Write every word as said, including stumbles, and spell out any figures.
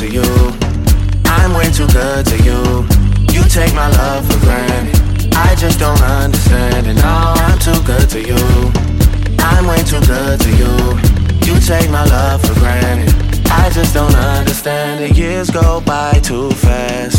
to you. I'm way too good to you. You take my love for granted. I just don't understand it. No, I'm too good to you. I'm way too good to you. You take my love for granted. I just don't understand it. Years go by too fast.